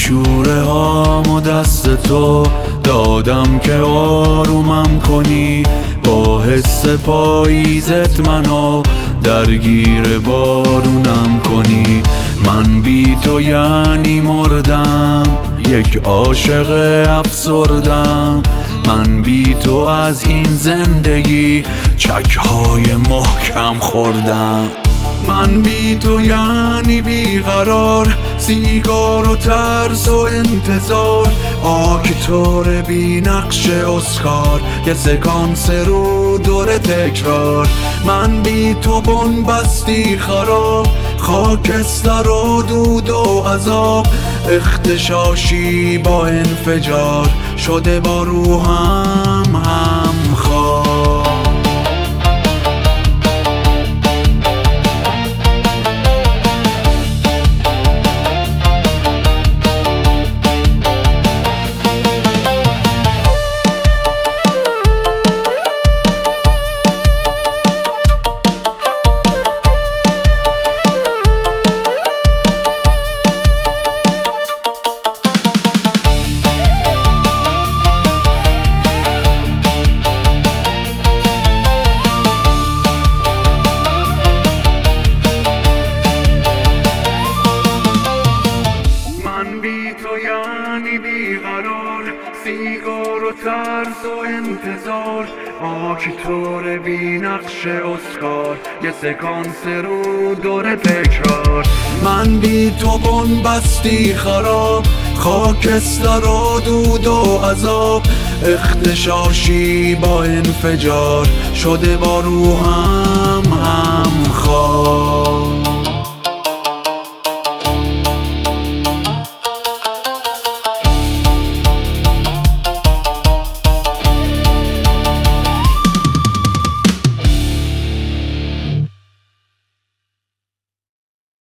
شوره هامو دست تو دادم که آرومم کنی، با حس پاییزت منو درگیر بارونم کنی. من بی تو یعنی مردم، یک عاشق افسردم. من بی تو از این زندگی چک‌های محکم خوردم. من بی تو یعنی بیقرار، سیگار و ترس و انتظار، آکتور بی نقش اسکار، یه سکانس رو دور تکرار. من بی تو بنبستی خراب، خاکستر و دود و عذاب، اغتشاشی با انفجار شده با روحم همخواب. یعنی بیقرار، سیگار و ترس و انتظار، آکتور بی نقش اسکار، یه سکانس رو دور تکرار. من بی تو بنبستی خراب، خاکستر و دود و عذاب، اغتشاشی با انفجار شده با روحم همخواب.